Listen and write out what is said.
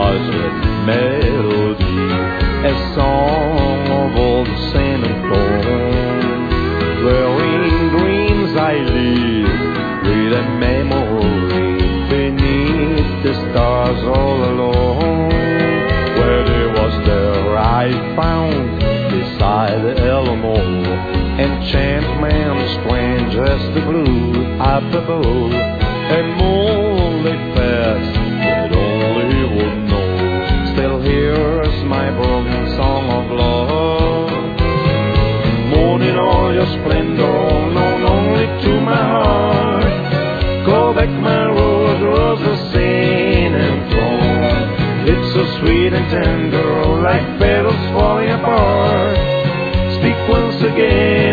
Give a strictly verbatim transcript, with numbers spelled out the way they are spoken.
was a melody, a song of old sand and foam, where in dreams I live with a memory beneath the stars all alone. Where there was there I found beside the Alamo enchantment strange as the blue up above, a moonlit past that only would know still hears my broken song of love. Moon in all your splendor, known only to my heart, go back my rose, roses seen and flown. It's so sweet and tender, like petals falling apart. Speak once again.